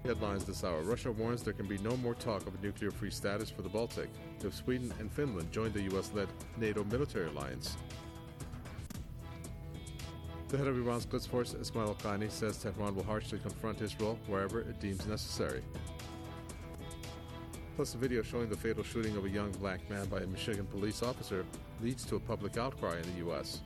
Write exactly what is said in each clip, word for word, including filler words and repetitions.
Headlines this hour. Russia warns there can be no more talk of a nuclear-free status for the Baltic if Sweden and Finland join the U S-led NATO military alliance. The head of Iran's Quds Force, Ismail Qaani, says Tehran will harshly confront Israel wherever it deems necessary. Plus, a video showing the fatal shooting of a young black man by a Michigan police officer leads to a public outcry in the U S.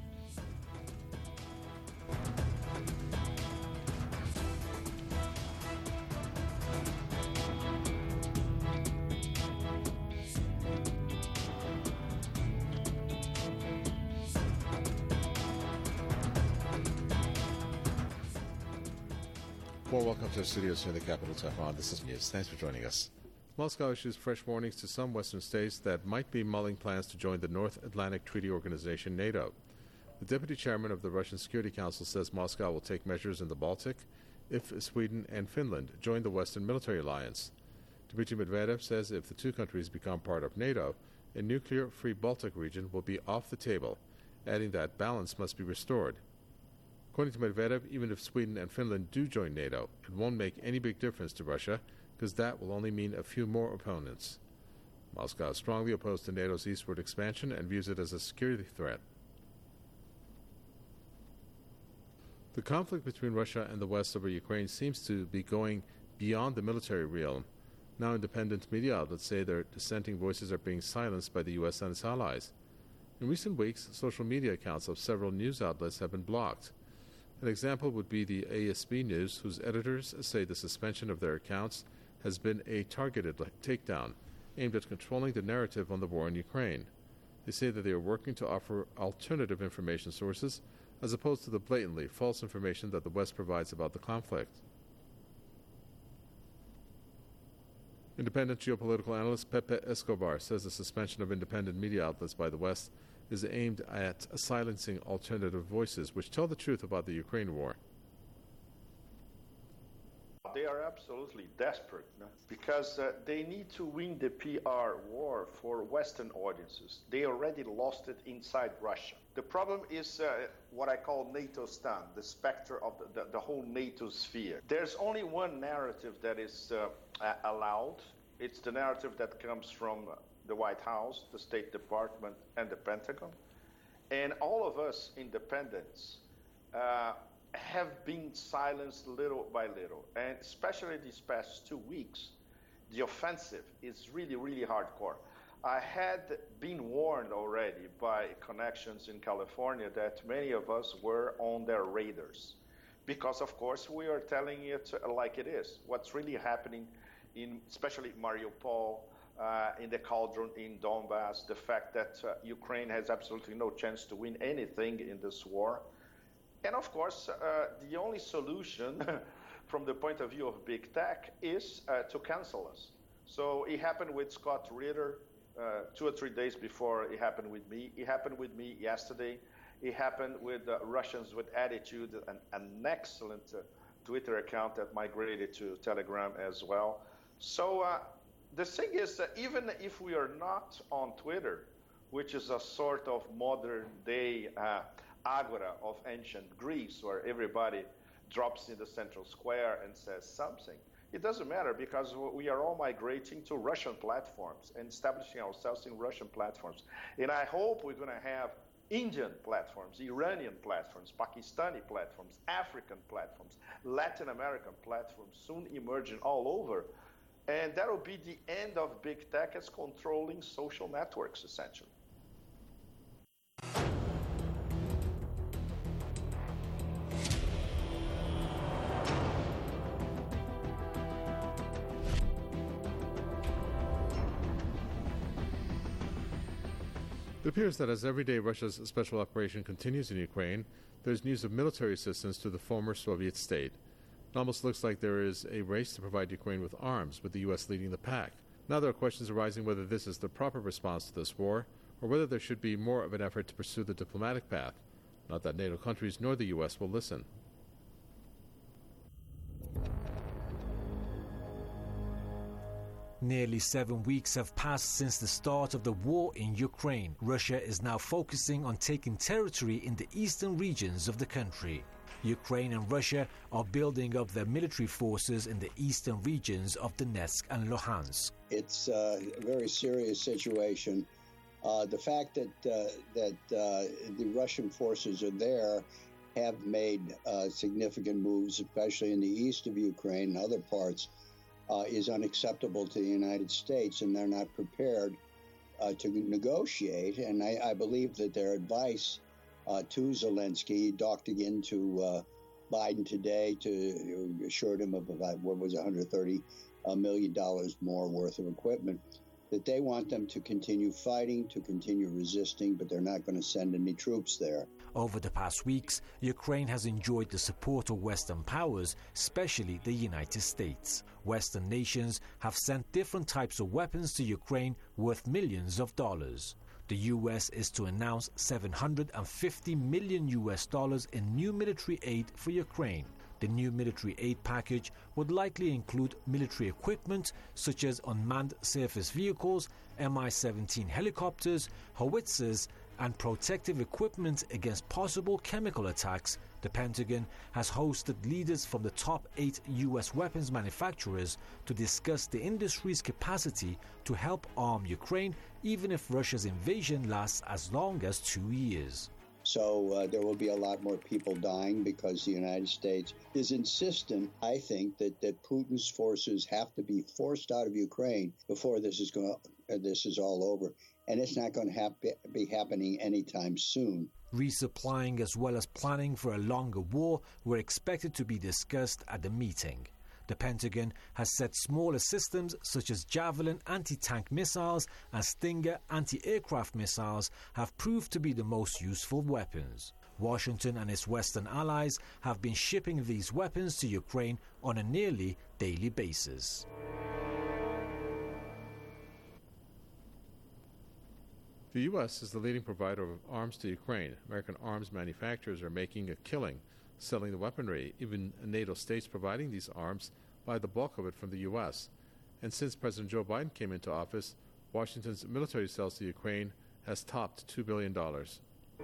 Well, welcome to the studios here in the capital, Tehran. This is News. Thanks for joining us. Moscow issues fresh warnings to some Western states that might be mulling plans to join the North Atlantic Treaty Organization, NATO. The deputy chairman of the Russian Security Council says Moscow will take measures in the Baltic if Sweden and Finland join the Western military alliance. Dmitry Medvedev says if the two countries become part of NATO, a nuclear-free Baltic region will be off the table, adding that balance must be restored. According to Medvedev, even if Sweden and Finland do join NATO, it won't make any big difference to Russia, because that will only mean a few more opponents. Moscow is strongly opposed to NATO's eastward expansion and views it as a security threat. The conflict between Russia and the West over Ukraine seems to be going beyond the military realm. Now independent media outlets say their dissenting voices are being silenced by the U S and its allies. In recent weeks, social media accounts of several news outlets have been blocked. An example would be the A S B News, whose editors say the suspension of their accounts has been a targeted takedown aimed at controlling the narrative on the war in Ukraine. They say that they are working to offer alternative information sources as opposed to the blatantly false information that the West provides about the conflict. Independent geopolitical analyst Pepe Escobar says the suspension of independent media outlets by the West is aimed at silencing alternative voices which tell the truth about the Ukraine war. They are absolutely desperate no? because uh, they need to win the P R war for Western audiences. They already lost it inside Russia. The problem is uh, what I call NATO-stan, the specter of the, the, the whole NATO sphere. There's only one narrative that is uh, allowed. It's the narrative that comes from the White House, the State Department, and the Pentagon. And all of us independents uh, have been silenced little by little. And especially these past two weeks, the offensive is really, really hardcore. I had been warned already by connections in California that many of us were on their radars. Because, of course, we are telling it like it is. What's really happening in, especially Mariupol, uh, in the cauldron in Donbass, the fact that uh, Ukraine has absolutely no chance to win anything in this war. And of course, uh, the only solution from the point of view of big tech is uh, to cancel us. So it happened with Scott Ritter uh, two or three days before it happened with me. It happened with me yesterday. It happened with uh, Russians with Attitude, an, an excellent uh, Twitter account that migrated to Telegram as well. So uh, the thing is that even if we are not on Twitter, which is a sort of modern day uh, agora of ancient Greece, where everybody drops in the central square and says something. It doesn't matter because we are all migrating to Russian platforms and establishing ourselves in Russian platforms. And I hope we're going to have Indian platforms, Iranian platforms, Pakistani platforms, African platforms, Latin American platforms soon emerging all over. And that will be the end of big tech as controlling social networks, essentially. It appears that as every day Russia's special operation continues in Ukraine, there's news of military assistance to the former Soviet state. It almost looks like there is a race to provide Ukraine with arms, with the U S leading the pack. Now there are questions arising whether this is the proper response to this war, or whether there should be more of an effort to pursue the diplomatic path. Not that NATO countries nor the U S will listen. Nearly seven weeks have passed since the start of the war in Ukraine. Russia is now focusing on taking territory in the eastern regions of the country. Ukraine and Russia are building up their military forces in the eastern regions of Donetsk and Luhansk. It's a very serious situation. Uh, the fact that uh, that uh, the Russian forces are there have made uh, significant moves, especially in the east of Ukraine and other parts, uh, is unacceptable to the United States, and they're not prepared uh, to negotiate. And I, I believe that their advice uh, to Zelensky, docked again to uh, Biden today, to assured him of about what was one hundred thirty million dollars more worth of equipment, that they want them to continue fighting, to continue resisting, but they're not going to send any troops there. Over the past weeks, Ukraine has enjoyed the support of Western powers, especially the United States. Western nations have sent different types of weapons to Ukraine worth millions of dollars. The U S is to announce seven hundred fifty million U S dollars in new military aid for Ukraine. The new military aid package would likely include military equipment such as unmanned surface vehicles, M I seventeen helicopters, howitzers, and protective equipment against possible chemical attacks. The Pentagon has hosted leaders from the top eight U S weapons manufacturers to discuss the industry's capacity to help arm Ukraine, even if Russia's invasion lasts as long as two years. So uh, there will be a lot more people dying because the United States is insistent, I think, that, that Putin's forces have to be forced out of Ukraine before this is going to, uh, this is all over. And it's not going to hap- be happening anytime soon. Resupplying as well as planning for a longer war were expected to be discussed at the meeting. The Pentagon has said smaller systems such as Javelin anti-tank missiles and Stinger anti-aircraft missiles have proved to be the most useful weapons. Washington and its Western allies have been shipping these weapons to Ukraine on a nearly daily basis. The U S is the leading provider of arms to Ukraine. American arms manufacturers are making a killing selling the weaponry, even NATO states providing these arms buy the bulk of it from the U S. And since President Joe Biden came into office, Washington's military sales to Ukraine has topped two billion dollars.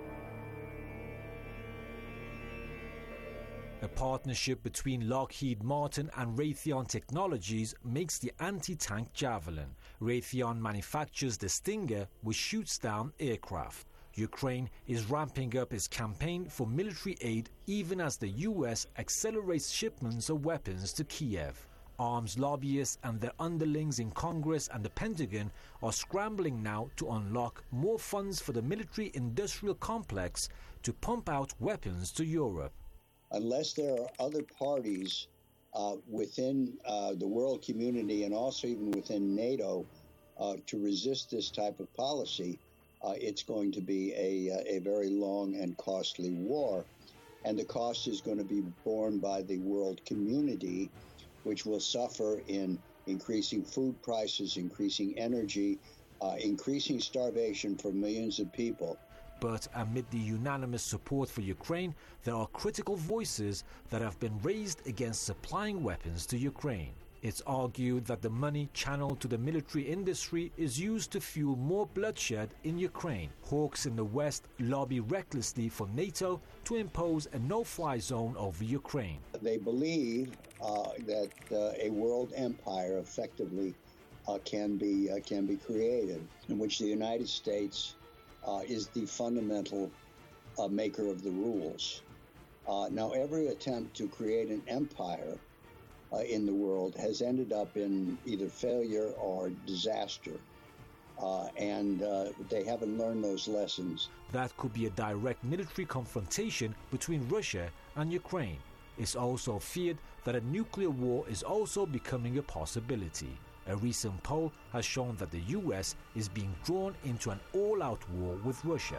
A partnership between Lockheed Martin and Raytheon Technologies makes the anti-tank Javelin. Raytheon manufactures the Stinger, which shoots down aircraft. Ukraine is ramping up its campaign for military aid even as the U S accelerates shipments of weapons to Kiev. Arms lobbyists and their underlings in Congress and the Pentagon are scrambling now to unlock more funds for the military-industrial complex to pump out weapons to Europe. Unless there are other parties uh, within uh, the world community and also even within NATO uh, to resist this type of policy, uh, it's going to be a, a very long and costly war. And the cost is going to be borne by the world community, which will suffer in increasing food prices, increasing energy, uh, increasing starvation for millions of people. But amid the unanimous support for Ukraine, there are critical voices that have been raised against supplying weapons to Ukraine. It's argued that the money channeled to the military industry is used to fuel more bloodshed in Ukraine. Hawks in the West lobby recklessly for NATO to impose a no-fly zone over Ukraine. They believe uh, that uh, a world empire effectively uh, can be uh, can be created, in which the United States Uh, is the fundamental uh, maker of the rules. Uh, now, every attempt to create an empire uh, in the world has ended up in either failure or disaster. Uh, and uh, they haven't learned those lessons. That could be a direct military confrontation between Russia and Ukraine. It's also feared that a nuclear war is also becoming a possibility. A recent poll has shown that the U S is being drawn into an all-out war with Russia.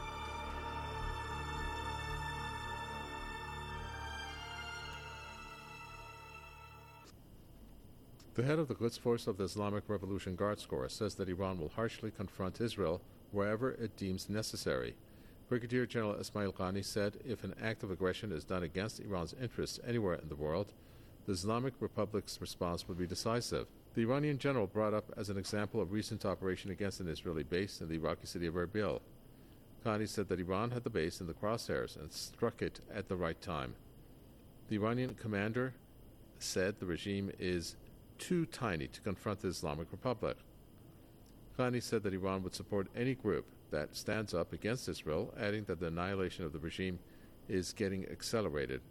The head of the Quds Force of the Islamic Revolution Guards Corps says that Iran will harshly confront Israel wherever it deems necessary. Brigadier General Ismail Qani said if an act of aggression is done against Iran's interests anywhere in the world, the Islamic Republic's response would be decisive. The Iranian general brought up as an example a recent operation against an Israeli base in the Iraqi city of Erbil. Ghani said that Iran had the base in the crosshairs and struck it at the right time. The Iranian commander said the regime is too tiny to confront the Islamic Republic. Ghani said that Iran would support any group that stands up against Israel, adding that the annihilation of the regime is getting accelerated.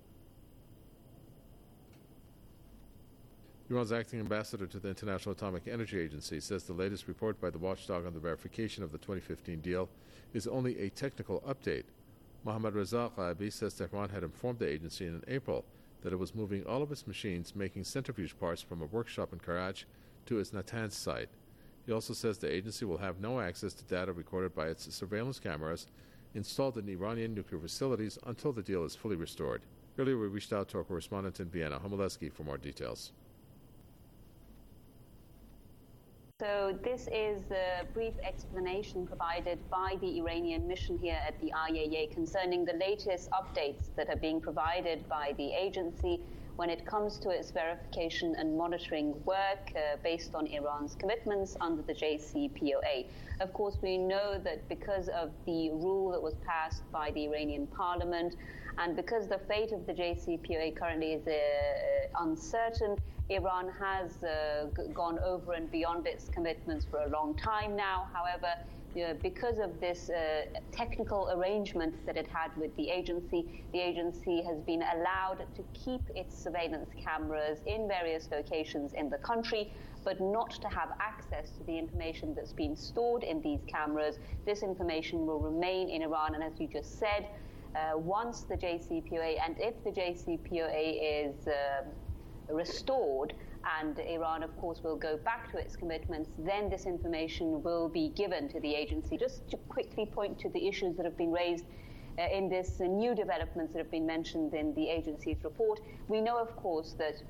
Iran's acting ambassador to the International Atomic Energy Agency says the latest report by the watchdog on the verification of the twenty fifteen deal is only a technical update. Mohammad Reza Ghaibi says Tehran had informed the agency in April that it was moving all of its machines making centrifuge parts from a workshop in Karaj to its Natanz site. He also says the agency will have no access to data recorded by its surveillance cameras installed in Iranian nuclear facilities until the deal is fully restored. Earlier we reached out to our correspondent in Vienna, Homolesky, for more details. So this is the brief explanation provided by the Iranian mission here at the I A E A concerning the latest updates that are being provided by the agency when it comes to its verification and monitoring work uh, based on Iran's commitments under the J C P O A. Of course, we know that because of the rule that was passed by the Iranian parliament and because the fate of the J C P O A currently is uh, uncertain, Iran has uh, g- gone over and beyond its commitments for a long time now. However, you know, because of this uh, technical arrangement that it had with the agency, the agency has been allowed to keep its surveillance cameras in various locations in the country, but not to have access to the information that's been stored in these cameras. This information will remain in Iran, and as you just said, uh, once the J C P O A, and if the J C P O A is uh, restored, and Iran, of course, will go back to its commitments, then this information will be given to the agency. Just to quickly point to the issues that have been raised uh, in this uh, new developments that have been mentioned in the agency's report, we know, of course, that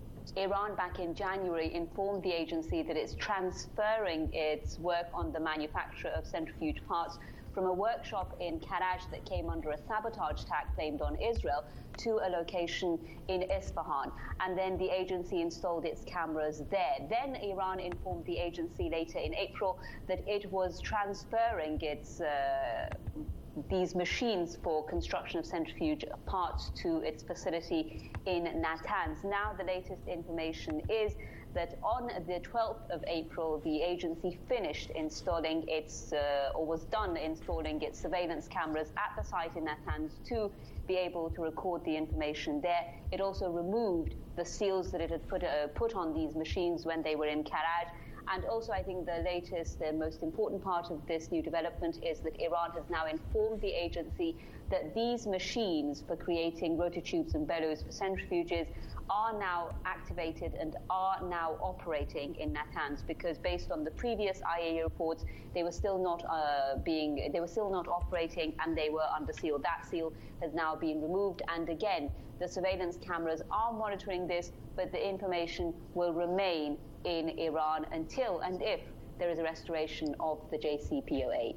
Iran back in January informed the agency that it's transferring its work on the manufacture of centrifuge parts from a workshop in Karaj that came under a sabotage attack claimed on Israel to a location in Isfahan. And then the agency installed its cameras there. Then Iran informed the agency later in April that it was transferring its uh, these machines for construction of centrifuge parts to its facility in Natanz. Now the latest information is that on the twelfth of April, the agency finished installing its, uh, or was done installing its surveillance cameras at the site in Natanz to be able to record the information there. It also removed the seals that it had put, uh, put on these machines when they were in Karaj. And also, I think the latest, the most important part of this new development is that Iran has now informed the agency that these machines for creating rototubes and bellows for centrifuges are now activated and are now operating in Natanz, because based on the previous I A E A reports, they were still not uh, being, they were still not operating, and they were under seal. That seal has now been removed, and again, the surveillance cameras are monitoring this, but the information will remain in Iran until and if there is a restoration of the J C P O A.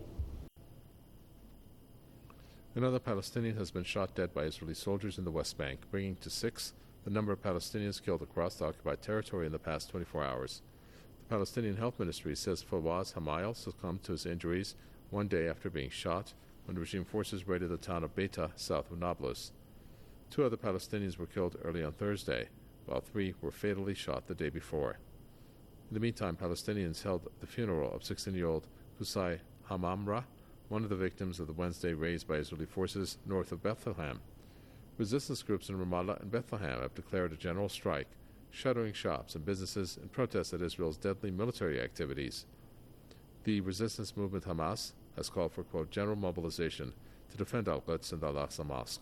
Another Palestinian has been shot dead by Israeli soldiers in the West Bank, bringing to six the number of Palestinians killed across the occupied territory in the past twenty-four hours. The Palestinian Health Ministry says Fawaz Hamayel succumbed to his injuries one day after being shot when regime forces raided the town of Beita, south of Nablus. Two other Palestinians were killed early on Thursday, while three were fatally shot the day before. In the meantime, Palestinians held the funeral of sixteen-year-old Qusay Hamamra, one of the victims of the Wednesday raids by Israeli forces north of Bethlehem. Resistance groups in Ramallah and Bethlehem have declared a general strike, shuttering shops and businesses in protest at Israel's deadly military activities. The resistance movement Hamas has called for, quote, general mobilization to defend Al-Quds and the Al-Aqsa Mosque.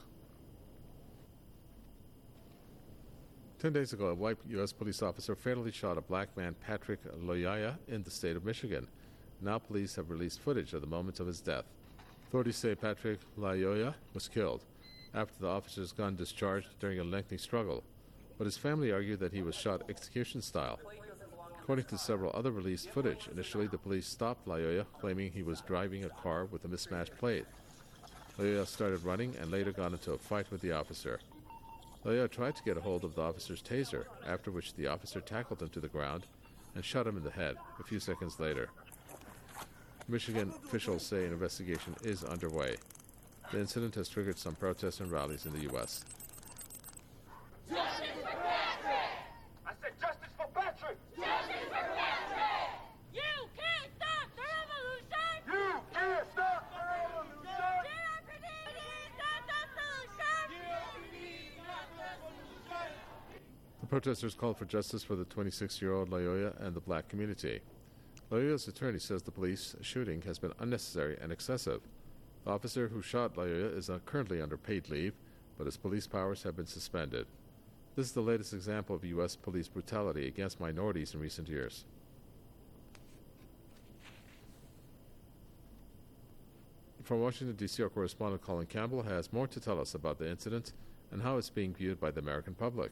Ten days ago, a white U S police officer fatally shot a black man, Patrick Loyaya, in the state of Michigan. Now police have released footage of the moment of his death. Authorities say Patrick Loyaya was killed after the officer's gun discharged during a lengthy struggle, but his family argued that he was shot execution style. According to several other released footage, initially the police stopped Loyaya, claiming he was driving a car with a mismatched plate. Loyaya started running and later got into a fight with the officer. Loyaya tried to get a hold of the officer's taser, after which the officer tackled him to the ground and shot him in the head a few seconds later. Michigan officials say an investigation is underway. The incident has triggered some protests and rallies in the U S Justice for Patrick! I said justice for Patrick! Justice for Patrick! You can't stop the revolution! You can't stop the revolution! G R P D is not the solution! G R P D is not the solution! The protesters called for justice for the twenty-six-year-old Loyola and the black community. Loyola's attorney says the police shooting has been unnecessary and excessive. The officer who shot Loyola is uh, currently under paid leave, but his police powers have been suspended. This is the latest example of U S police brutality against minorities in recent years. From Washington, D C, our correspondent Colin Campbell has more to tell us about the incident and how it's being viewed by the American public.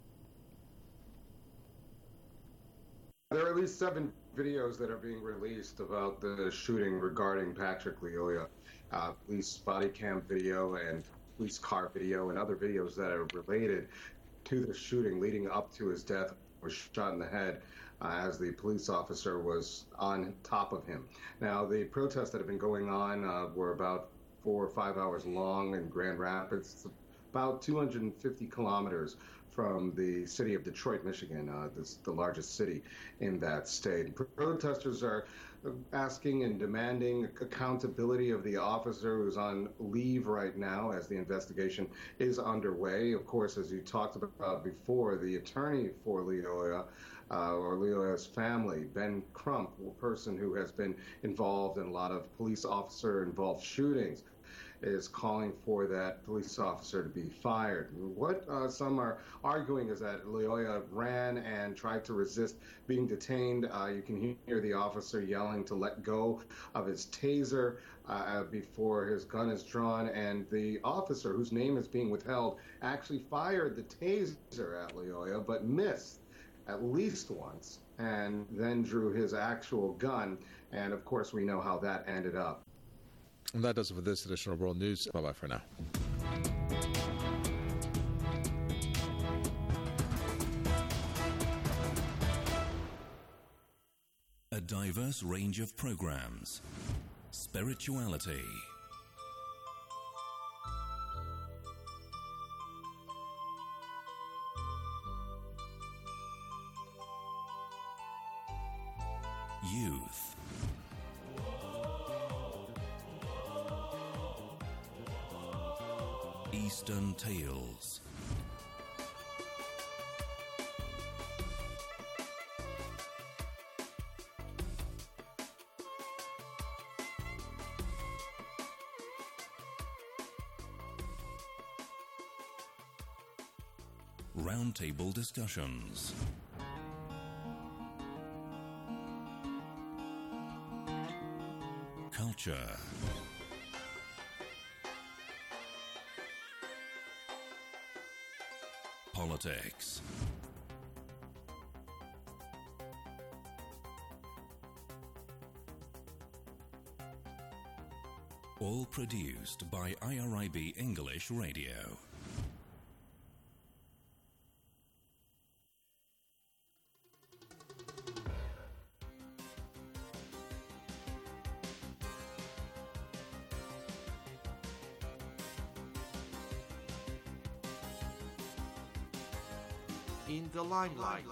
There are at least seven videos that are being released about the shooting regarding Patrick Lyoya. Uh, police body cam video and police car video and other videos that are related to the shooting leading up to his death, was shot in the head uh, as the police officer was on top of him. Now, the protests that have been going on uh, were about four or five hours long in Grand Rapids, about two hundred fifty kilometers from the city of Detroit, Michigan, uh, this, the largest city in that state. Protesters are asking and demanding accountability of the officer who's on leave right now as the investigation is underway. Of course, as you talked about before, the attorney for Lyoya, uh, or Lyoya's family, Ben Crump, a person who has been involved in a lot of police officer-involved shootings, is calling for that police officer to be fired. What uh, some are arguing is that Lyoya ran and tried to resist being detained. Uh, you can hear the officer yelling to let go of his taser uh, before his gun is drawn, and the officer, whose name is being withheld, actually fired the taser at Lyoya, but missed at least once, and then drew his actual gun, and of course we know how that ended up. And that does it for this edition of World News. Bye-bye for now. A diverse range of programs. Spirituality. Youth. Eastern Tales. Roundtable discussions. Culture. Politics. All produced by I R I B English Radio. In the limelight.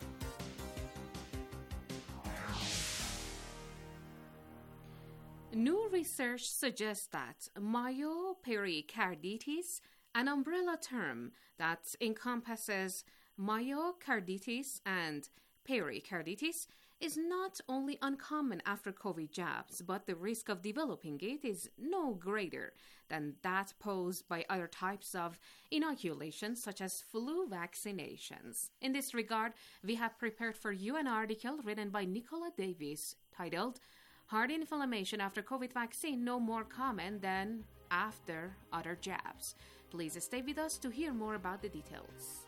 New research suggests that myopericarditis, an umbrella term that encompasses myocarditis and pericarditis, is not only uncommon after COVID jabs, but the risk of developing it is no greater than that posed by other types of inoculations, such as flu vaccinations. In this regard, we have prepared for you an article written by Nicola Davis titled, "Heart Inflammation After COVID Vaccine No More Common Than After Other Jabs." Please stay with us to hear more about the details.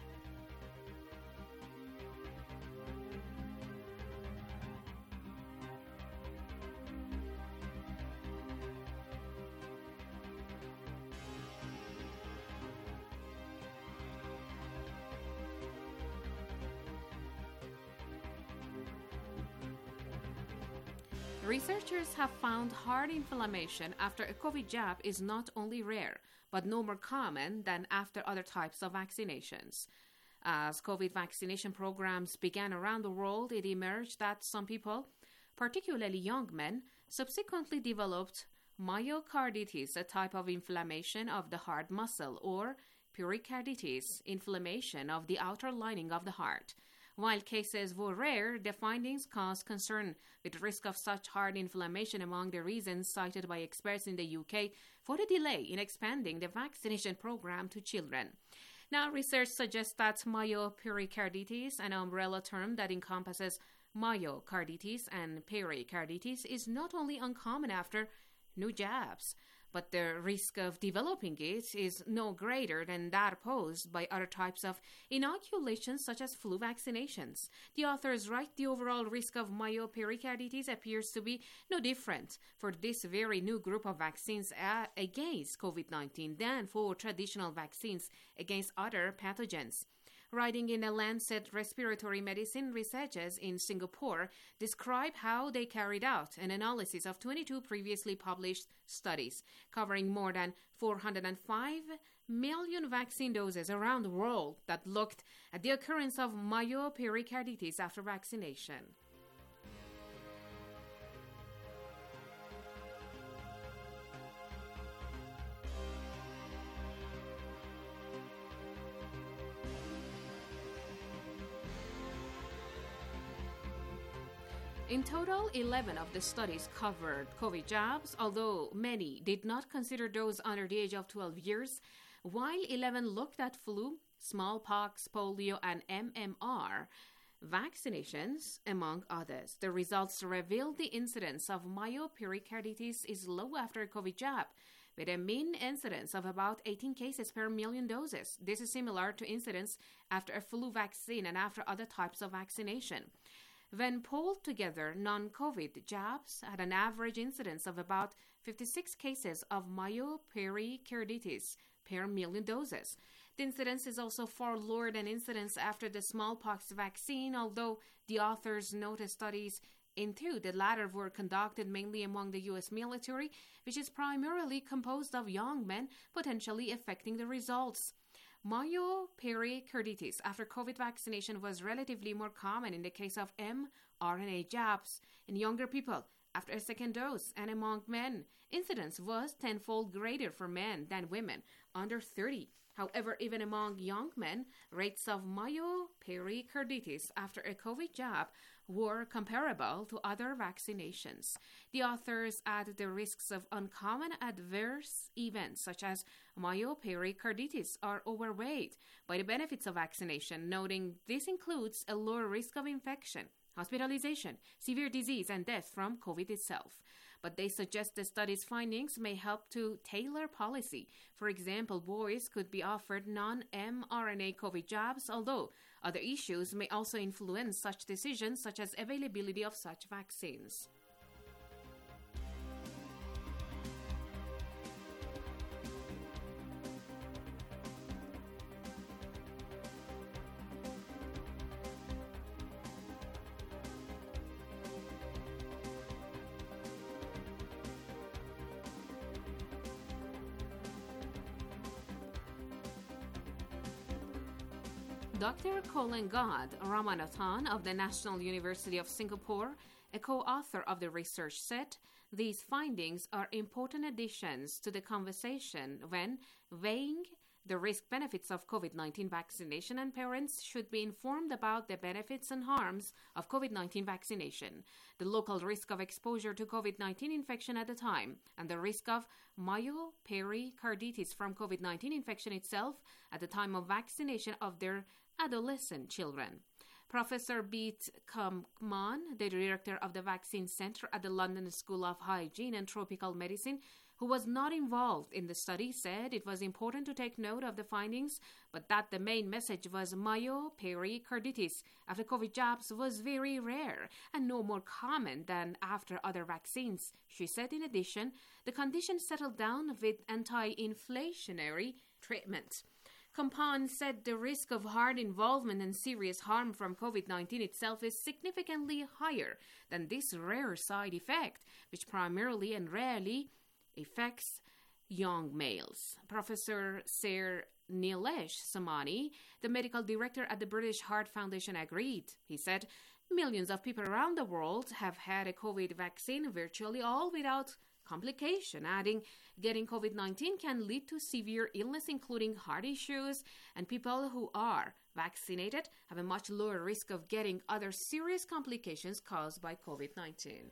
Researchers have found heart inflammation after a COVID jab is not only rare, but no more common than after other types of vaccinations. As COVID vaccination programs began around the world, it emerged that some people, particularly young men, subsequently developed myocarditis, a type of inflammation of the heart muscle, or pericarditis, inflammation of the outer lining of the heart. While cases were rare, the findings caused concern with risk of such heart inflammation among the reasons cited by experts in the U K for the delay in expanding the vaccination program to children. Now, research suggests that myopericarditis, an umbrella term that encompasses myocarditis and pericarditis, is not only uncommon after new jabs, but the risk of developing it is no greater than that posed by other types of inoculations such as flu vaccinations. The authors write the overall risk of myopericarditis appears to be no different for this very new group of vaccines uh, against COVID nineteen than for traditional vaccines against other pathogens. Writing in the Lancet Respiratory Medicine, researchers in Singapore describe how they carried out an analysis of twenty-two previously published studies covering more than four hundred five million vaccine doses around the world that looked at the occurrence of myopericarditis after vaccination. In total, eleven of the studies covered COVID jabs, although many did not consider those under the age of twelve years, while eleven looked at flu, smallpox, polio, and M M R vaccinations, among others. The results revealed the incidence of myopericarditis is low after a COVID jab, with a mean incidence of about eighteen cases per million doses. This is similar to incidence after a flu vaccine and after other types of vaccination. When polled together, non-COVID jabs had an average incidence of about fifty-six cases of myopericarditis per million doses. The incidence is also far lower than incidence after the smallpox vaccine, although the authors noted studies into the latter were conducted mainly among the U S military, which is primarily composed of young men, potentially affecting the results. Myopericarditis after COVID vaccination was relatively more common in the case of mRNA jabs in younger people after a second dose, and among men, incidence was tenfold greater for men than women under thirty. However, even among young men, rates of myopericarditis after a COVID jab were comparable to other vaccinations. The authors add the risks of uncommon adverse events such as myopericarditis are overweighed by the benefits of vaccination, noting this includes a lower risk of infection, hospitalization, severe disease, and death from COVID itself. But they suggest the study's findings may help to tailor policy. For example, boys could be offered non-mRNA COVID jabs, although other issues may also influence such decisions, such as availability of such vaccines. Doctor Kolengad Ramanathan of the National University of Singapore, a co-author of the research, said these findings are important additions to the conversation when weighing the risk-benefits of COVID nineteen vaccination, and parents should be informed about the benefits and harms of COVID nineteen vaccination, the local risk of exposure to COVID nineteen infection at the time, and the risk of myopericarditis from COVID nineteen infection itself at the time of vaccination of their adolescent children. Professor Beat Kampman, the director of the Vaccine Center at the London School of Hygiene and Tropical Medicine, who was not involved in the study, said it was important to take note of the findings, but that the main message was myopericarditis after COVID jabs was very rare and no more common than after other vaccines. She said, in addition, the condition settled down with anti-inflationary treatment. Compan said the risk of heart involvement and serious harm from COVID nineteen itself is significantly higher than this rare side effect, which primarily and rarely affects young males. Professor Sir Nilesh Samani, the medical director at the British Heart Foundation, agreed. He said, millions of people around the world have had a COVID vaccine, virtually all without complication, adding, getting COVID nineteen can lead to severe illness, including heart issues, and people who are vaccinated have a much lower risk of getting other serious complications caused by COVID nineteen.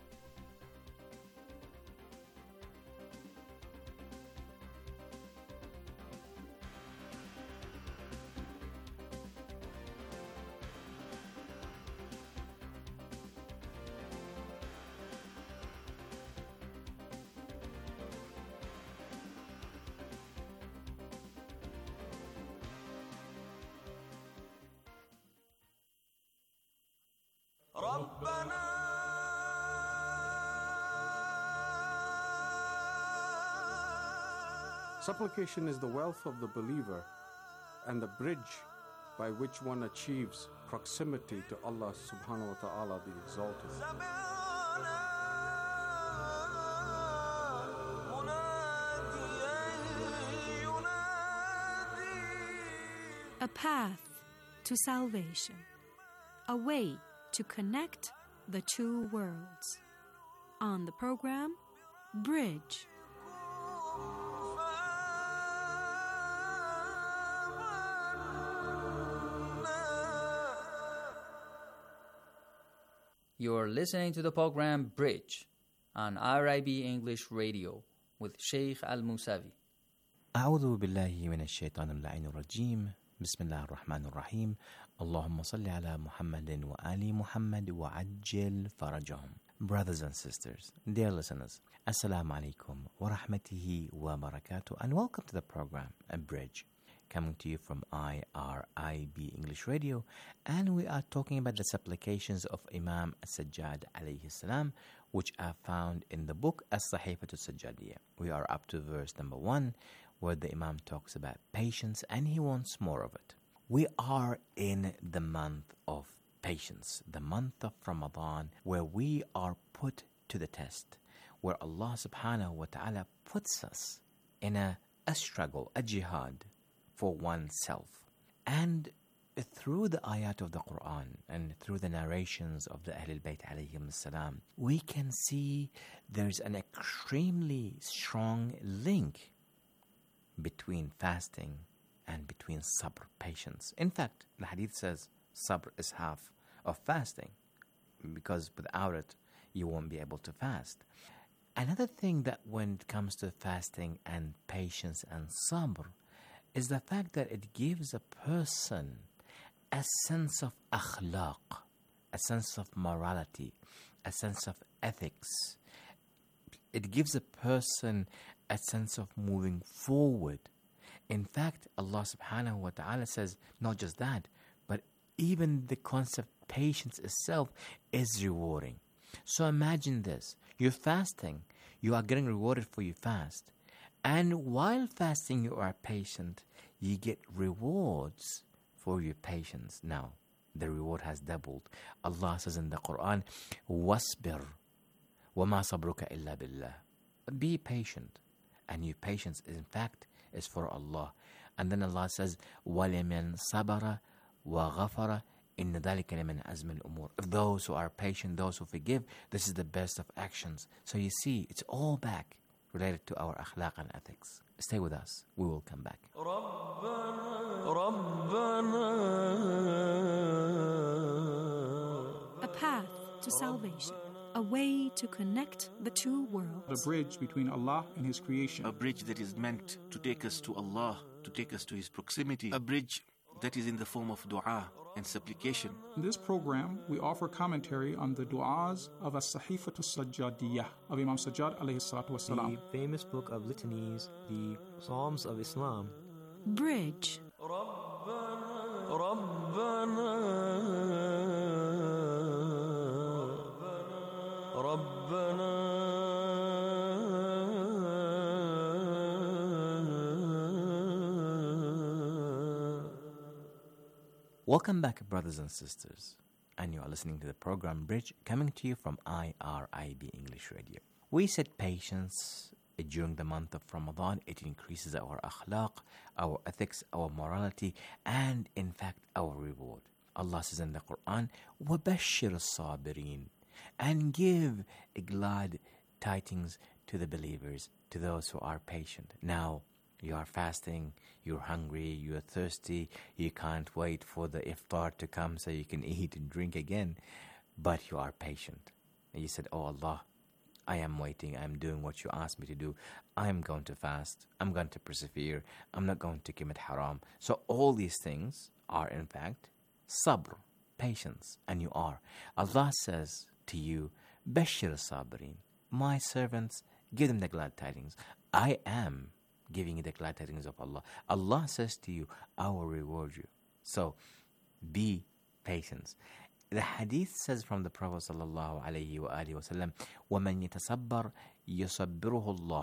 Supplication is the wealth of the believer and the bridge by which one achieves proximity to Allah subhanahu wa ta'ala, the Exalted. A path to salvation, a way to connect the two worlds. On the program, Bridge. You're listening to the program Bridge on R I B English Radio with Sheikh Al-Musavi. أعوذ بالله من الشيطان اللعين الرجيم. بسم الله الرحمن الرحيم. اللهم صل على محمد وآل محمد وعجل فرجهم. Brothers and sisters, dear listeners, Assalamu alaikum wa rahmatihi wa barakatuh, and welcome to the program A Bridge, coming to you from I R I B English Radio, and we are talking about the supplications of Imam As-Sajjad alayhi salam, which are found in the book As-Sahifatu Sajjadiyya. We are up to verse number one, where the Imam talks about patience, and he wants more of it. We are in the month of patience, the month of Ramadan, where we are put to the test, where Allah subhanahu wa ta'ala puts us in a, a struggle, a jihad for oneself. And through the ayat of the Quran and through the narrations of the Ahlul Bayt alayhim salam, we can see there's an extremely strong link between fasting and between sabr, patience. In fact, the hadith says sabr is half of fasting, because without it, you won't be able to fast. Another thing that when it comes to fasting and patience and sabr is the fact that it gives a person a sense of akhlaq, a sense of morality, a sense of ethics. It gives a person a sense of moving forward. In fact, Allah subhanahu wa ta'ala says not just that, but even the concept of patience itself is rewarding. So imagine this. You're fasting. You are getting rewarded for your fast. And while fasting, you are patient. You get rewards for your patience. Now, the reward has doubled. Allah says in the Quran, وَاصْبِرْ وَمَا صَبْرُكَ إِلَّا بِاللَّهِ. Be patient. And your patience, in fact, is for Allah. And then Allah says, وَلِمَنْ صَبَرَ وَغَفَرَ إِنَّ ذَلِكَ لَمِنْ عَزْمِ الْأُمُورِ. If those who are patient, those who forgive, this is the best of actions. So you see, it's all back related to our akhlaq and ethics. Stay with us. We will come back. A path to salvation. A way to connect the two worlds. The bridge between Allah and His creation. A bridge that is meant to take us to Allah, to take us to His proximity. A bridge that is in the form of dua and supplication. In this program, we offer commentary on the du'as of As-Sahifatu Sajjadiyya of Imam Sajjad alayhi salatu wasalam. The famous book of litanies, the Psalms of Islam. Bridge. Welcome back, brothers and sisters. And you are listening to the program Bridge, coming to you from I R I B English Radio. We said patience during the month of Ramadan. It increases our akhlaq, our ethics, our morality, and in fact our reward. Allah says in the Quran, وَبَشِّرِ الصَّابِرِينَ, and give glad tidings to the believers, to those who are patient. Now, you are fasting, you're hungry, you're thirsty, you can't wait for the iftar to come so you can eat and drink again, but you are patient. And you said, oh Allah, I am waiting, I am doing what you asked me to do. I am going to fast, I'm going to persevere, I'm not going to commit haram. So all these things are in fact sabr, patience, and you are. Allah says to you, Bashir Sabirin, my servants, give them the glad tidings. I am giving you the glad tidings of Allah. Allah says to you, I will reward you. So, be patient. The hadith says from the Prophet sallallahu alayhi wa alihi wa sallam, وَمَنْ يَتَصَبَّرْ يُصَبِّرُهُ اللَّهِ.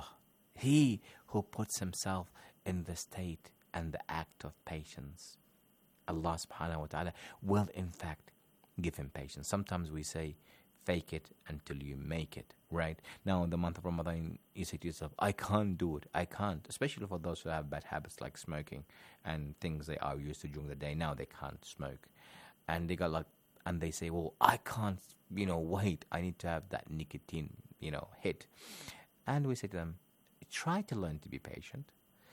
He who puts himself in the state and the act of patience, Allah subhanahu wa ta'ala will in fact give him patience. Sometimes we say, fake it until you make it, right? Now in the month of Ramadan, you say to yourself, I can't do it, I can't. Especially for those who have bad habits like smoking and things they are used to during the day. Now they can't smoke. And they got like, and they say, well, I can't, you know, wait. I need to have that nicotine, you know, hit. And we say to them, try to learn to be patient.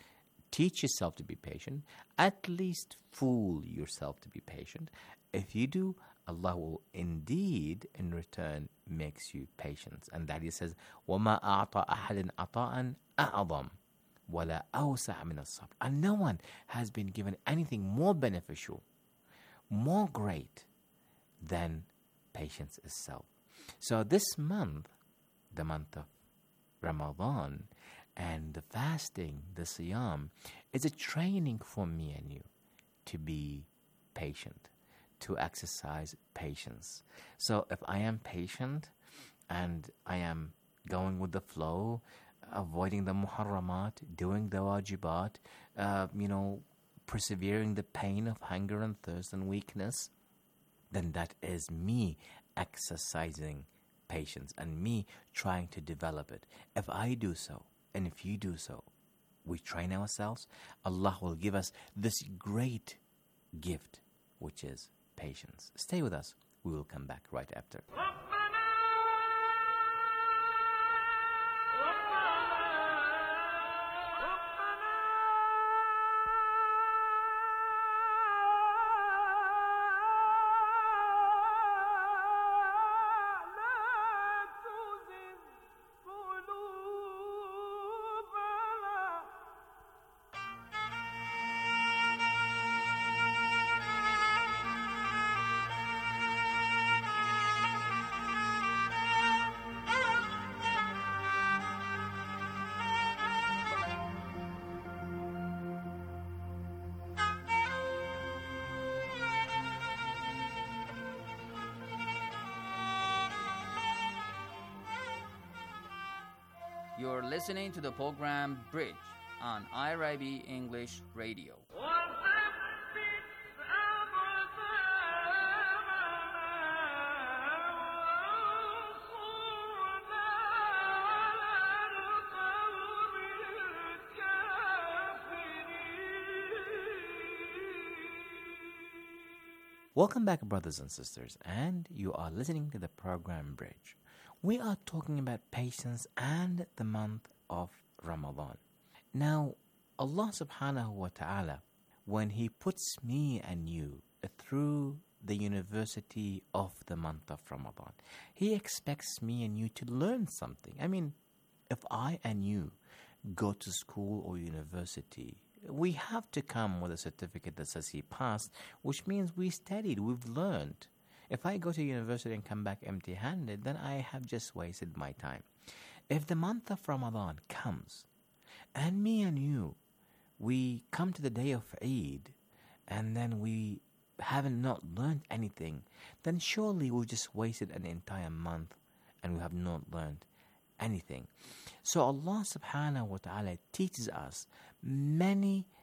Teach yourself to be patient. At least fool yourself to be patient. If you do, Allah will indeed, in return, makes you patient. And that He says, وَمَا أَعْطَى أَحَدٍ عَطَاءً أَعْظَمَ وَلَا أَوْسَعَ مِنَ الصَّبْرِ. And no one has been given anything more beneficial, more great than patience itself. So this month, the month of Ramadan, and the fasting, the siyam, is a training for me and you to be patient, to exercise patience. So if I am patient and I am going with the flow, avoiding the muharramat, doing the wajibat, uh, you know, persevering the pain of hunger and thirst and weakness, then that is me exercising patience and me trying to develop it. If I do so, and if you do so, we train ourselves, Allah will give us this great gift, which is patience. Stay with us. We will come back right after. You're listening to the program Bridge on I R I B English Radio. Welcome back, brothers and sisters, and you are listening to the program Bridge. We are talking about patience and the month of Ramadan. Now, Allah subhanahu wa ta'ala, when He puts me and you through the university of the month of Ramadan, He expects me and you to learn something. I mean, if I and you go to school or university, we have to come with a certificate that says he passed, which means we studied, we've learned. If I go to university and come back empty-handed, then I have just wasted my time. If the month of Ramadan comes, and me and you, we come to the day of Eid, and then we haven't not learned anything, then surely we've just wasted an entire month, and we have not learned anything. So Allah subhanahu wa ta'ala teaches us many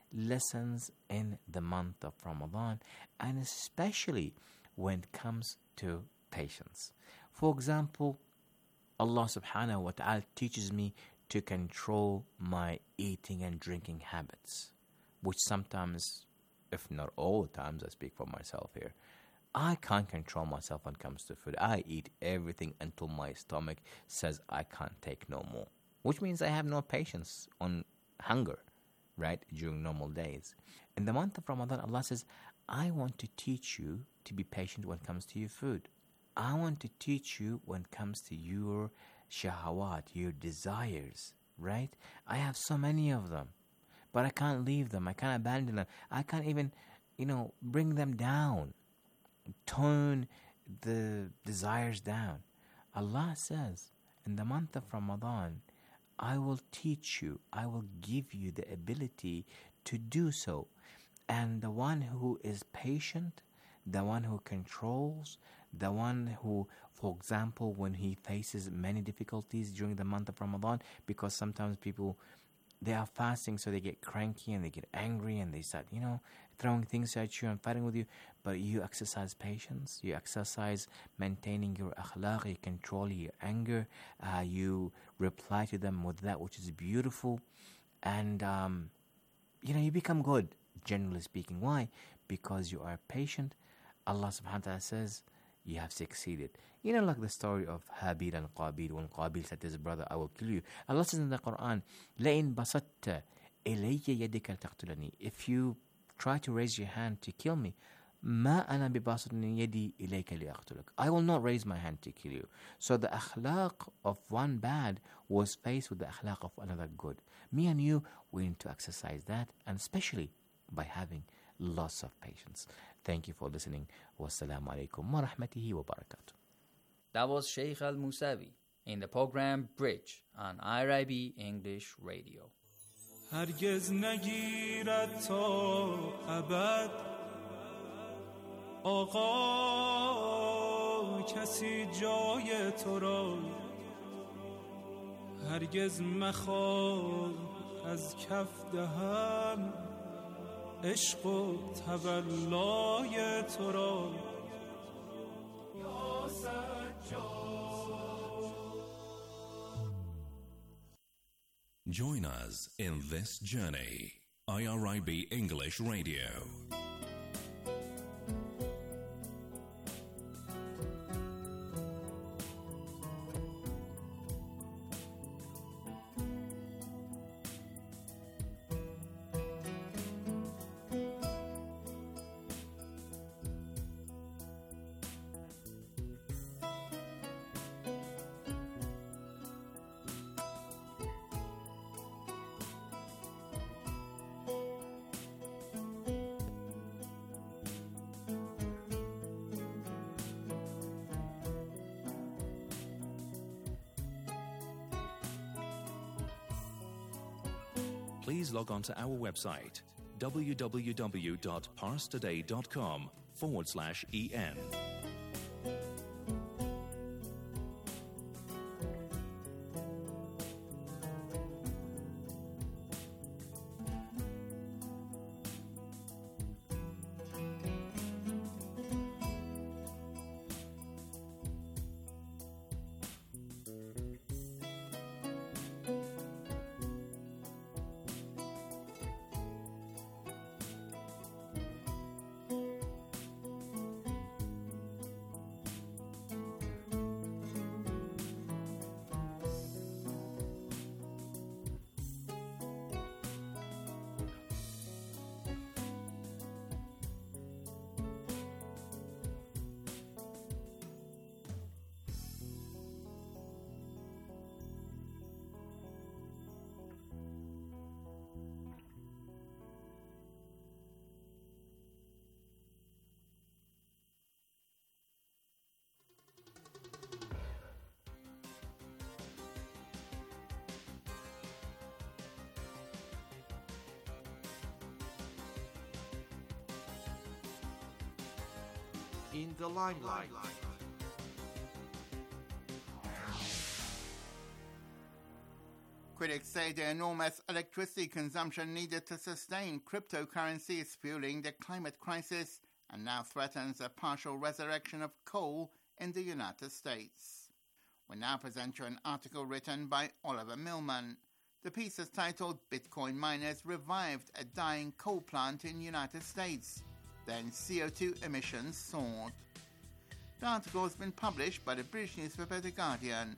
lessons in the month of Ramadan, and especially when it comes to patience. For example, Allah subhanahu wa ta'ala teaches me to control my eating and drinking habits, which sometimes, if not all the times, I speak for myself here, I can't control myself when it comes to food. I eat everything until my stomach says I can't take no more, which means I have no patience on hunger, right, during normal days. In the month of Ramadan, Allah says, I want to teach you to be patient when it comes to your food. I want to teach you when it comes to your shahawat, your desires, right? I have so many of them, but I can't leave them. I can't abandon them. I can't even, you know, bring them down, tone the desires down. Allah says, in the month of Ramadan, I will teach you, I will give you the ability to do so. And the one who is patient, the one who controls, the one who, for example, when he faces many difficulties during the month of Ramadan, because sometimes people, they are fasting, so they get cranky and they get angry and they start, you know, throwing things at you and fighting with you. But you exercise patience, you exercise maintaining your akhlaq, you control your anger, uh, you reply to them with that which is beautiful, and um, you know, you become good, generally speaking. Why? Because you are patient. Allah subhanahu wa ta'ala says, you have succeeded. You know, like the story of Habil and Qabil, when Qabil said to his brother, I will kill you. Allah says in the Quran, لَإِن بَسَطْتَ إِلَيَّ يَدِكَ لِتَقْتُلَنِي. If you try to raise your hand to kill me, مَا أَنَا بِبَاسِطٍ يَدِي إِلَيْكَ لِأَقْتُلَكَ. I will not raise my hand to kill you. So the akhlaq of one bad was faced with the akhlaq of another good. Me and you, we need to exercise that, and especially by having lots of patience. Thank you for listening. Wassalamu alaikum wa rahmatihi wa barakatuh. That was Sheikh Al Musawi in the program Bridge on I R I B English Radio. هرگز نگیرد تا ابد آقا کسی جای تو را هرگز مخواه از کف دهم عشق و تولای تو را یا سجاد. Join us in this journey. I R I B English Radio. Please log on to our website, www.parstoday.com forward slash EN. In the limelight. Critics say the enormous electricity consumption needed to sustain cryptocurrency is fueling the climate crisis and now threatens a partial resurrection of coal in the United States. We now present you an article written by Oliver Millman. The piece is titled Bitcoin Miners Revived a Dying Coal Plant in United States. Then C O two emissions soared. The article has been published by the British newspaper The Guardian.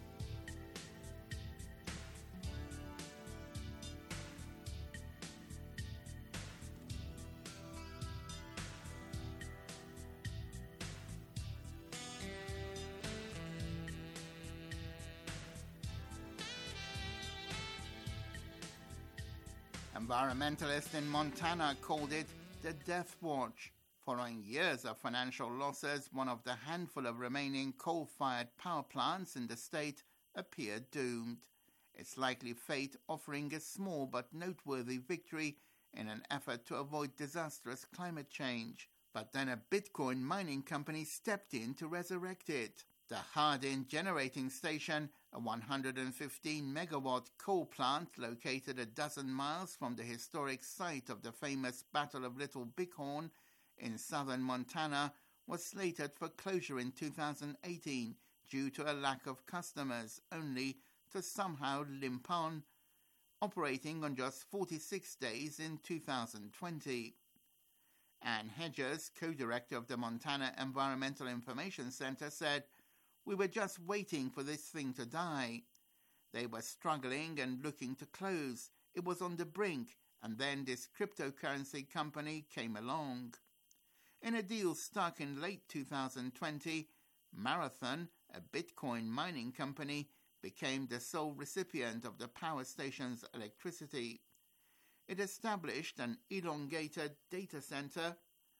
Environmentalists in Montana called it the Death Watch. Following years of financial losses, one of the handful of remaining coal-fired power plants in the state appeared doomed. Its likely fate offering a small but noteworthy victory in an effort to avoid disastrous climate change. But then a Bitcoin mining company stepped in to resurrect it. The Hardin Generating Station, a one hundred fifteen megawatt coal plant located a dozen miles from the historic site of the famous Battle of Little Bighorn in southern Montana, was slated for closure in two thousand eighteen due to a lack of customers, only to somehow limp on, operating on just forty-six days in two thousand twenty. Ann Hedges, co-director of the Montana Environmental Information Center, said, "We were just waiting for this thing to die. They were struggling and looking to close. It was on the brink, and then this cryptocurrency company came along." In a deal struck in late two thousand twenty, Marathon, a Bitcoin mining company, became the sole recipient of the power station's electricity. It established an elongated data center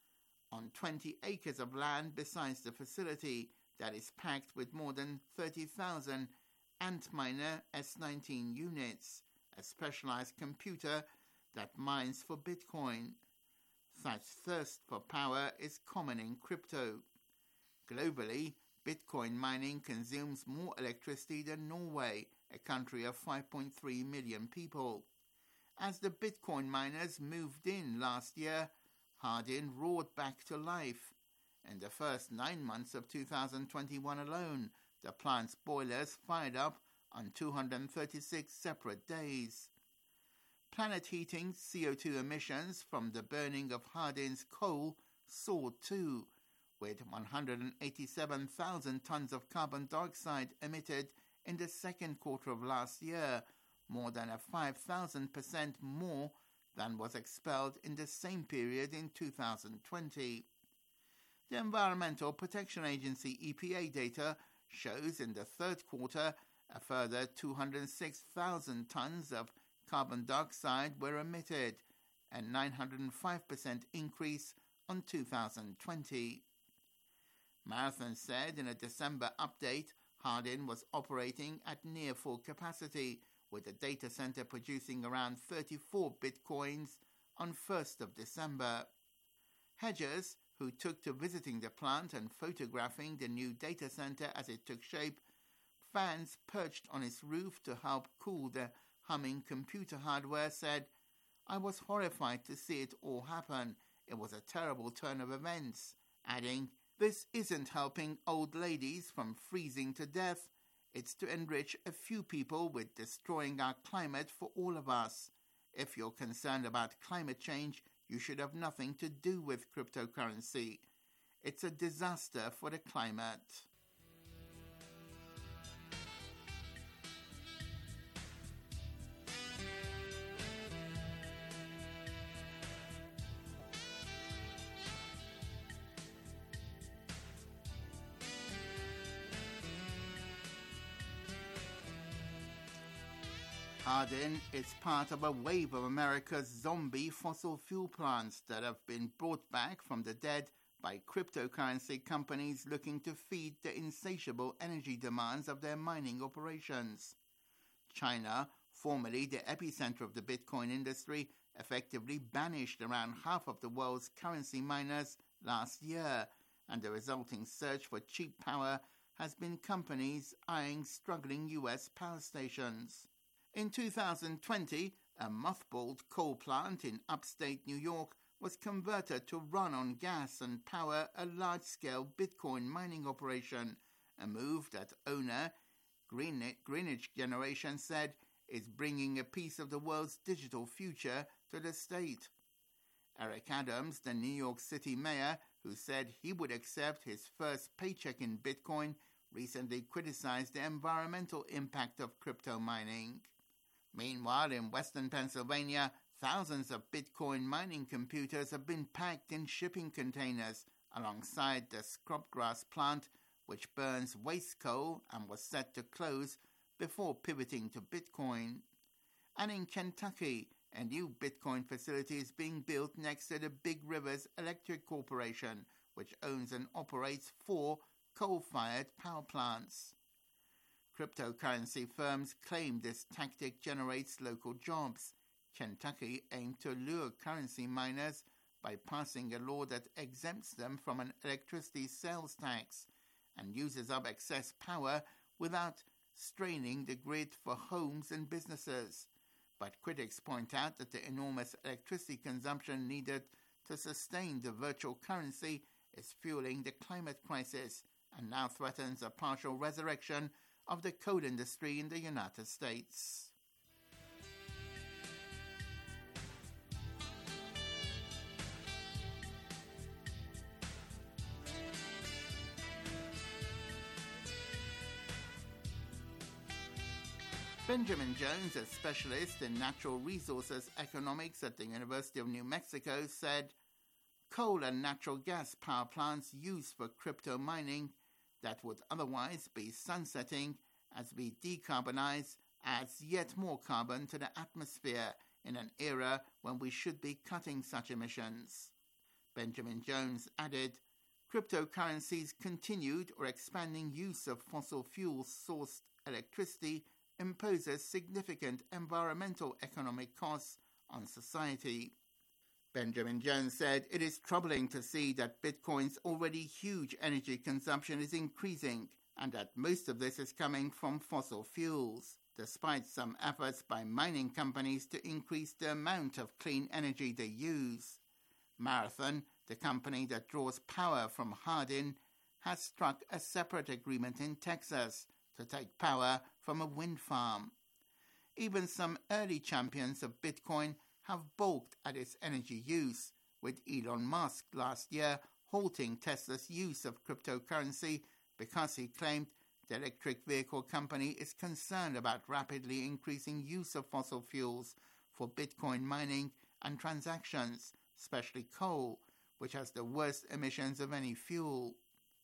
on twenty acres of land besides the facility that is packed with more than thirty thousand Antminer S nineteen units, a specialized computer that mines for Bitcoin. Such thirst for power is common in crypto. Globally, Bitcoin mining consumes more electricity than Norway, a country of five point three million people. As the Bitcoin miners moved in last year, Hardin roared back to life. In the first nine months of two thousand twenty-one alone, the plant's boilers fired up on two hundred thirty-six separate days. Planet heating C O two emissions from the burning of Hardin's coal soared too, with one hundred eighty-seven thousand tons of carbon dioxide emitted in the second quarter of last year, more than a five thousand percent more than was expelled in the same period in two thousand twenty. The Environmental Protection Agency E P A data shows in the third quarter a further two hundred six thousand tons of carbon dioxide were emitted, a nine hundred five percent increase on two thousand twenty. Marathon said in a December update Hardin was operating at near full capacity, with the data center producing around thirty-four bitcoins on first of December. Hedges, who took to visiting the plant and photographing the new data center as it took shape, fans perched on its roof to help cool the humming computer hardware, said, "I was horrified to see it all happen. It was a terrible turn of events," adding, "This isn't helping old ladies from freezing to death. It's to enrich a few people with destroying our climate for all of us. If you're concerned about climate change, you should have nothing to do with cryptocurrency. It's a disaster for the climate." Hardin is part of a wave of America's zombie fossil fuel plants that have been brought back from the dead by cryptocurrency companies looking to feed the insatiable energy demands of their mining operations. China, formerly the epicenter of the Bitcoin industry, effectively banished around half of the world's currency miners last year, and the resulting search for cheap power has been companies eyeing struggling U S power stations. In two thousand twenty, a mothballed coal plant in upstate New York was converted to run on gas and power a large-scale Bitcoin mining operation, a move that owner Greenwich Generation said is bringing a piece of the world's digital future to the state. Eric Adams, the New York City mayor, who said he would accept his first paycheck in Bitcoin, recently criticized the environmental impact of crypto mining. Meanwhile, in western Pennsylvania, thousands of Bitcoin mining computers have been packed in shipping containers alongside the Scrubgrass plant, which burns waste coal and was set to close before pivoting to Bitcoin. And in Kentucky, a new Bitcoin facility is being built next to the Big Rivers Electric Corporation, which owns and operates four coal-fired power plants. Cryptocurrency firms claim this tactic generates local jobs. Kentucky aimed to lure currency miners by passing a law that exempts them from an electricity sales tax and uses up excess power without straining the grid for homes and businesses. But critics point out that the enormous electricity consumption needed to sustain the virtual currency is fueling the climate crisis and now threatens a partial resurrection of the coal industry in the United States. Benjamin Jones, a specialist in natural resources economics at the University of New Mexico, said, coal and natural gas power plants used for crypto mining that would otherwise be sunsetting as we decarbonize adds yet more carbon to the atmosphere in an era when we should be cutting such emissions. Benjamin Jones added, cryptocurrencies' continued or expanding use of fossil fuel-sourced electricity imposes significant environmental economic costs on society. Benjamin Jones said it is troubling to see that Bitcoin's already huge energy consumption is increasing and that most of this is coming from fossil fuels, despite some efforts by mining companies to increase the amount of clean energy they use. Marathon, the company that draws power from Hardin, has struck a separate agreement in Texas to take power from a wind farm. Even some early champions of Bitcoin have balked at its energy use, with Elon Musk last year halting Tesla's use of cryptocurrency because he claimed the electric vehicle company is concerned about rapidly increasing use of fossil fuels for Bitcoin mining and transactions, especially coal, which has the worst emissions of any fuel.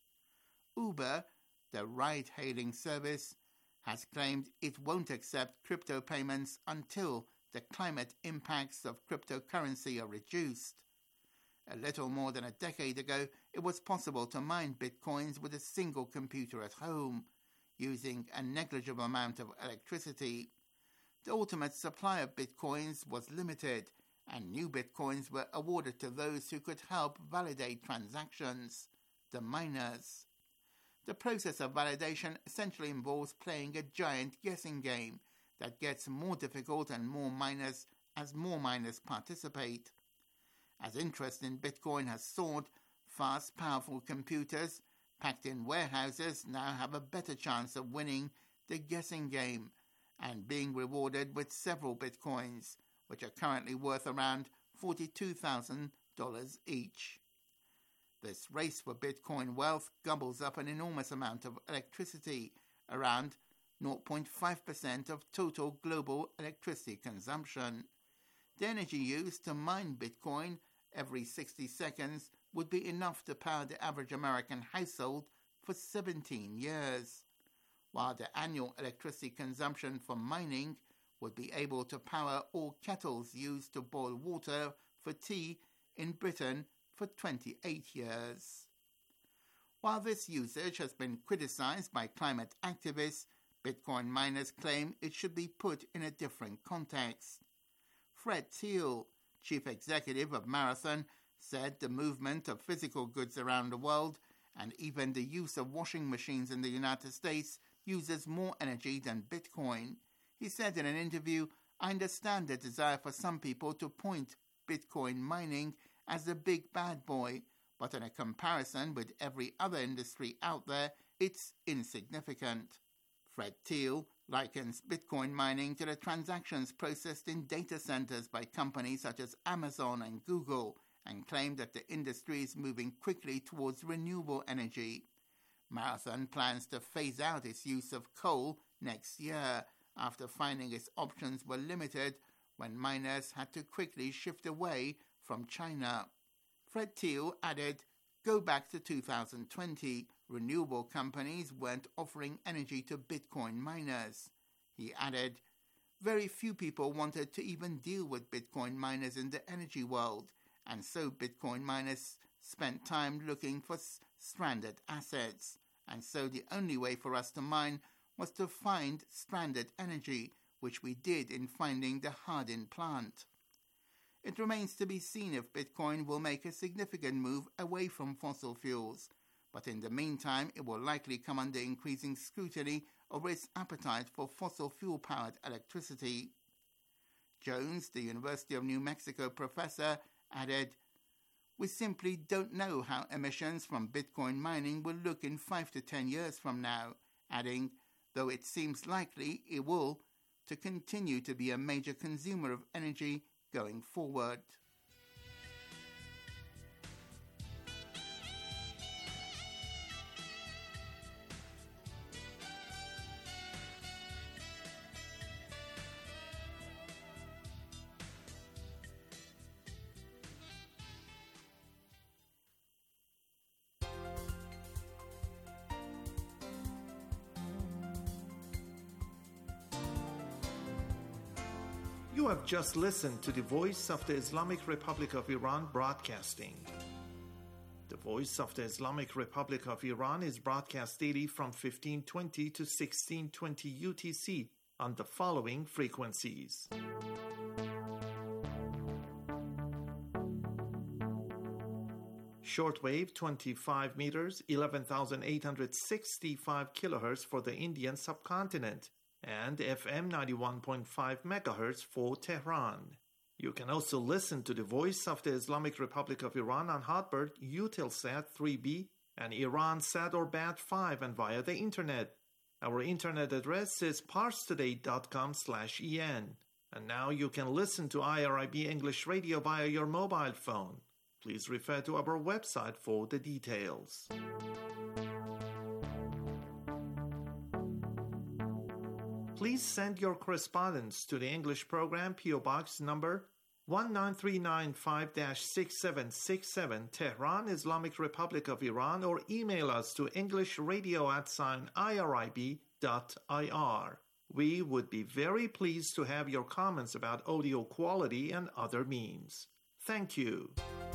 Uber, the ride-hailing service, has claimed it won't accept crypto payments until the climate impacts of cryptocurrency are reduced. A little more than a decade ago, it was possible to mine bitcoins with a single computer at home, using a negligible amount of electricity. The ultimate supply of bitcoins was limited, and new bitcoins were awarded to those who could help validate transactions, the miners. The process of validation essentially involves playing a giant guessing game that gets more difficult and more miners as more miners participate. As interest in Bitcoin has soared, fast, powerful computers packed in warehouses now have a better chance of winning the guessing game and being rewarded with several Bitcoins, which are currently worth around forty-two thousand dollars each. This race for Bitcoin wealth gobbles up an enormous amount of electricity, around zero point five percent of total global electricity consumption. The energy used to mine Bitcoin every sixty seconds would be enough to power the average American household for seventeen years, while the annual electricity consumption for mining would be able to power all kettles used to boil water for tea in Britain for twenty-eight years. While this usage has been criticized by climate activists, Bitcoin miners claim it should be put in a different context. Fred Thiel, chief executive of Marathon, said the movement of physical goods around the world and even the use of washing machines in the United States uses more energy than Bitcoin. He said in an interview, "I understand the desire for some people to point Bitcoin mining as the big bad boy, but in a comparison with every other industry out there, it's insignificant." Fred Thiel likens Bitcoin mining to the transactions processed in data centers by companies such as Amazon and Google, and claimed that the industry is moving quickly towards renewable energy. Marathon plans to phase out its use of coal next year, after finding its options were limited when miners had to quickly shift away from China. Fred Thiel added, "Go back to two thousand twenty. Renewable companies weren't offering energy to Bitcoin miners." He added, "Very few people wanted to even deal with Bitcoin miners in the energy world, and so Bitcoin miners spent time looking for s- stranded assets. And so the only way for us to mine was to find stranded energy, which we did in finding the Hardin plant." It remains to be seen if Bitcoin will make a significant move away from fossil fuels, but in the meantime it will likely come under increasing scrutiny over its appetite for fossil fuel-powered electricity. Jones, the University of New Mexico professor, added, "We simply don't know how emissions from Bitcoin mining will look in five to ten years from now," adding, "though it seems likely it will to continue to be a major consumer of energy going forward." You have just listened to the Voice of the Islamic Republic of Iran broadcasting. The Voice of the Islamic Republic of Iran is broadcast daily from fifteen twenty to sixteen twenty U T C on the following frequencies. Shortwave twenty-five meters, eleven thousand eight hundred sixty-five kilohertz for the Indian subcontinent, and F M ninety-one point five megahertz for Tehran. You can also listen to the Voice of the Islamic Republic of Iran on Hotbird, Eutelsat three B, and Iransat or Bat five, and via the internet. Our internet address is parstoday.com slash en. And now you can listen to I R I B English Radio via your mobile phone. Please refer to our website for the details. Please send your correspondence to the English program, P O Box number one nine three nine five dash six seven six seven, Tehran, Islamic Republic of Iran, or email us to englishradio at sign irib dot ir. We would be very pleased to have your comments about audio quality and other means. Thank you.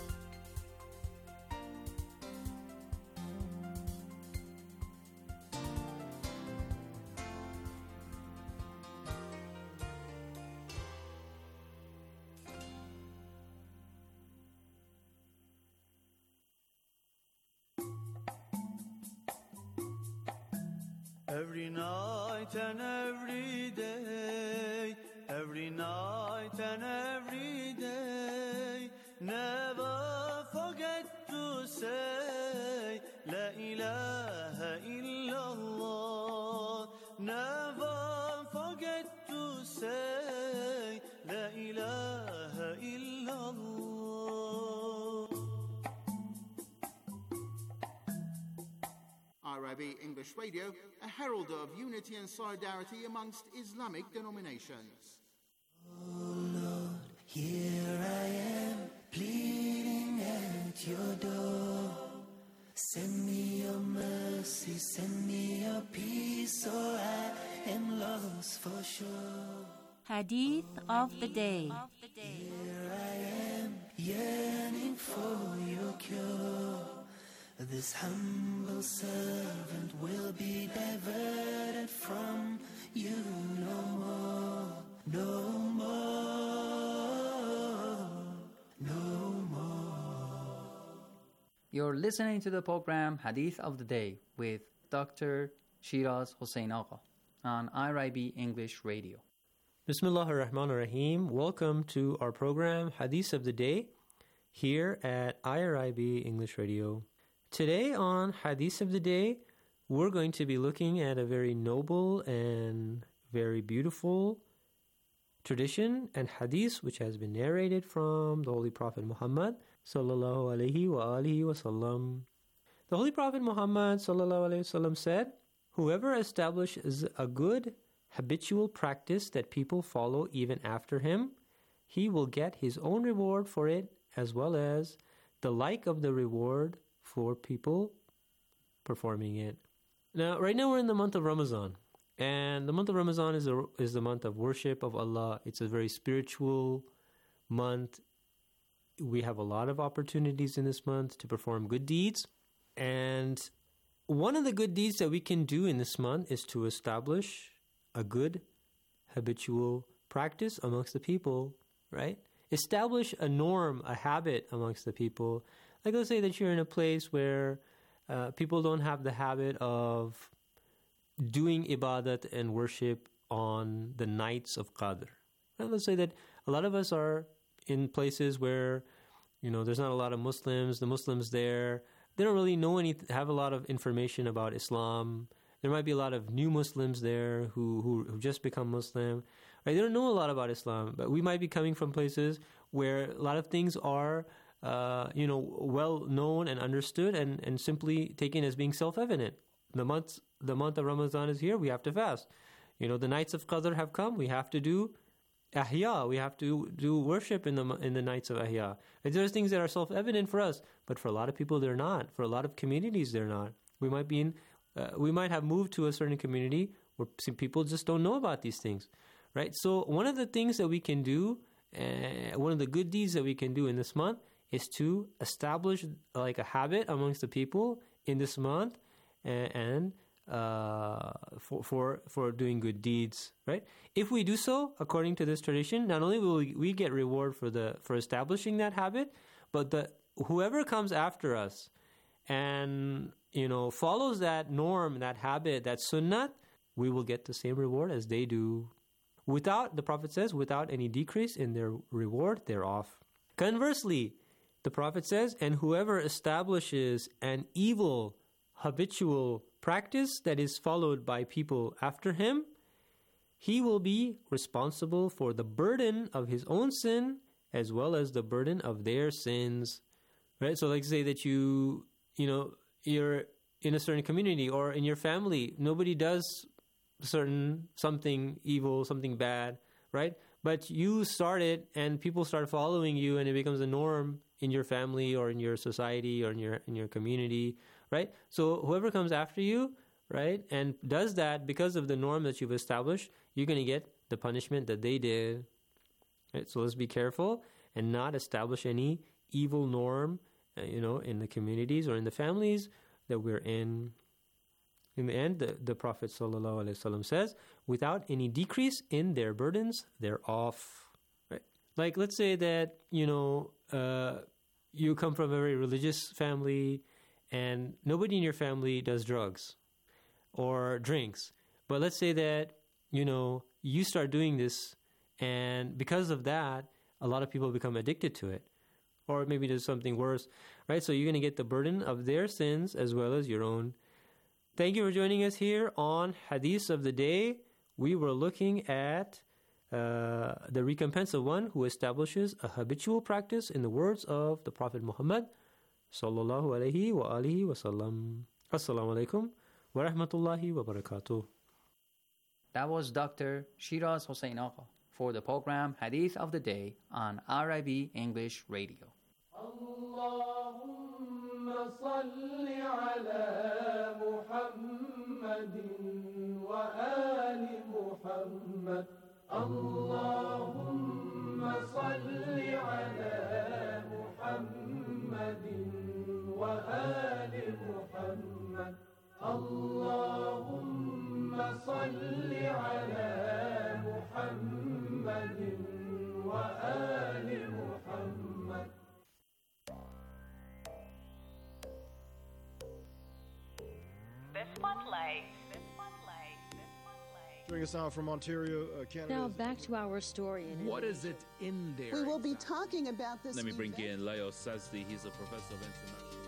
Every night and every day, every night and every day, never forget to say La ilaha illallah. Never forget to say La ilaha illallah. R I B English Radio, a herald of unity and solidarity amongst Islamic denominations. Oh Lord, here I am, pleading at your door. Send me your mercy, send me your peace, or I am lost for sure. Hadith of the day. Here I am, yearning for your cure. This humble servant will be diverted from you no more, no more, no more. You're listening to the program Hadith of the Day with Doctor Shiraz Hossein Agha on I R I B English Radio. Bismillah ar-Rahman ar-Rahim. Welcome to our program Hadith of the Day here at I R I B English Radio. Today on Hadith of the Day, we're going to be looking at a very noble and very beautiful tradition and hadith which has been narrated from the Holy Prophet Muhammad sallallahu alaihi wa alihi wasallam. The Holy Prophet Muhammad sallallahu alaihi wasallam said, "Whoever establishes a good habitual practice that people follow even after him, he will get his own reward for it as well as the like of the reward for people performing it." Now, right now we're in the month of Ramadan, and the month of Ramadan is a, is the month of worship of Allah. It's a very spiritual month. We have a lot of opportunities in this month to perform good deeds, and one of the good deeds that we can do in this month is to establish a good habitual practice amongst the people, right? Establish a norm, a habit amongst the people. Like, let's say that you're in a place where uh, people don't have the habit of doing ibadat and worship on the nights of Qadr. And let's say that a lot of us are in places where, you know, there's not a lot of Muslims. The Muslims there, they don't really know any, have a lot of information about Islam. There might be a lot of new Muslims there who, who who just become Muslim. Right? They don't know a lot about Islam, but we might be coming from places where a lot of things are, uh, you know, well known and understood, and, and simply taken as being self-evident. The month the month of Ramadan is here. We have to fast. You know, the nights of Qadr have come. We have to do Ahya. We have to do worship in the in the nights of Ahya. And there's things that are self-evident for us, but for a lot of people, they're not. For a lot of communities, they're not. We might be in. Uh, we might have moved to a certain community where some people just don't know about these things, right? So one of the things that we can do, uh, one of the good deeds that we can do in this month is to establish like a habit amongst the people in this month, and, and uh, for, for for doing good deeds, right? If we do so according to this tradition, not only will we, we get reward for the for establishing that habit, but the whoever comes after us and you know, follows that norm, that habit, that sunnah, we will get the same reward as they do. Without, the Prophet says, without any decrease in their reward thereof. Conversely, the Prophet says, and whoever establishes an evil, habitual practice that is followed by people after him, he will be responsible for the burden of his own sin as well as the burden of their sins. Right? So like say that you, you know, you're in a certain community or in your family, nobody does certain something evil, something bad, right? But you start it and people start following you and it becomes a norm in your family or in your society or in your in your community, right? So whoever comes after you, right, and does that because of the norm that you've established, you're going to get the punishment that they did. Right? So let's be careful and not establish any evil norm, Uh, you know, in the communities or in the families that we're in. In the end, the, the Prophet ﷺ says, without any decrease in their burdens, they're off. Right? Like, let's say that, you know, uh, you come from a very religious family and nobody in your family does drugs or drinks. But let's say that, you know, you start doing this and because of that, a lot of people become addicted to it. Or maybe there's something worse, right? So you're going to get the burden of their sins as well as your own. Thank you for joining us here on Hadith of the Day. We were looking at uh, the recompense of one who establishes a habitual practice in the words of the Prophet Muhammad sallallahu alaihi wa alihi wa sallam. Assalamu alaikum wa rahmatullahi wa barakatuh. That was Doctor Shiraz Hossein Agha for the program Hadith of the Day on R I B English Radio. اللهم صل على محمد وآل محمد اللهم صل على محمد وآل محمد اللهم صل على محمد وآل محمد. The Spotlight. The Spotlight. The Spotlight. Joining us now from Ontario, uh, Canada. Now back to our story. In what is it in there? We will be talking about this. Let me bring in Leo Sazdi. He's a professor of international.